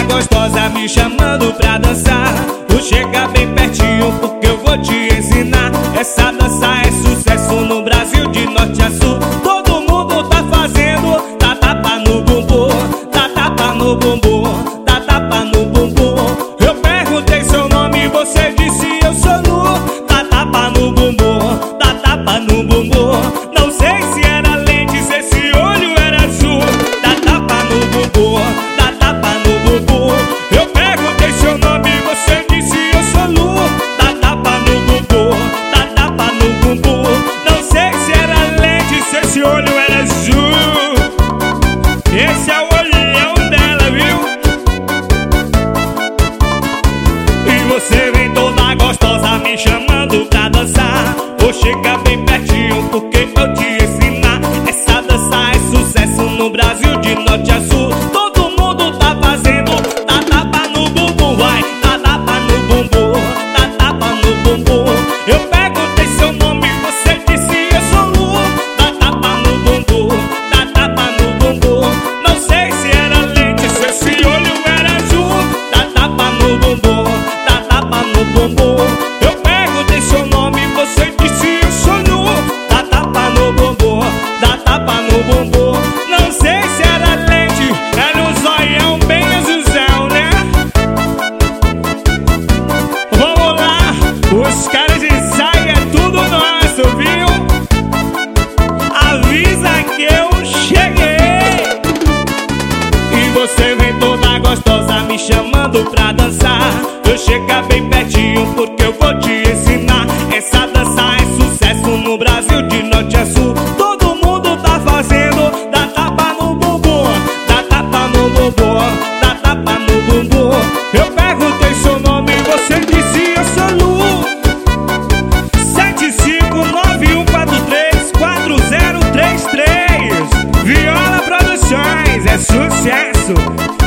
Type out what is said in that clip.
gostosa me chamando pra dançar. Vou chegar bem pertinho porque eu vou te ensinar. Essa dança é sucesso no Brasil de norte a sul. Todo mundo tá fazendo. Dá tapa no bumbum, dá tapa no bumbum, dá tapa no bumbum. Eu perguntei seu nome e você disse eu sou Nu. Dá tapa no bumbum, dá tapa no bumbum. Não sei se era lente, se esse olho era azul. Dá tapa no bumbum, dá tapa no bumbum. Eu perguntei seu nome e você disse eu sou Nu. Dá tapa no bumbum, dá tapa no bumbum. Não sei se era lente, se esse olho era azul. Esse é o olhão dela, viu? E você vem toda gostosa me chamando pra dançar. Vou chegar bem pertinho porque eu te ensinar. Essa dança é sucesso no Brasil de norte a sul. Todo mundo tá fazendo. Dá tapa no bumbum, vai. Dá tapa no bumbum, dá tapa no bumbum. Eu perguntei seu nome e você disse eu sou Nu. Dá tapa no bumbum, dá tapa no bumbum. Não sei se era lente, se esse olho era azul. Dá tapa no bumbum, dá tapa no bumbum. Eu perguntei seu nome e você disse eu sou Nu. Dá tapa no bumbum, dá tapa no bumbum. Não sei se era lente, era um zoião bem azulzão, né? Vamos lá, os caras de saia é tudo nosso, viu? Avisa que eu cheguei. E você vem toda gostosa me chamando pra dançar. Eu chegar bem pertinho porque eu vou te ensinar. Essa dança é sucesso no Brasil de norte a sul. Todo mundo tá fazendo. Dá tapa no bumbum, dá tapa no bumbum, dá tapa no bumbum. Eu perguntei seu nome e você disse eu sou Nu. 7591434033. Viola Produções, é sucesso.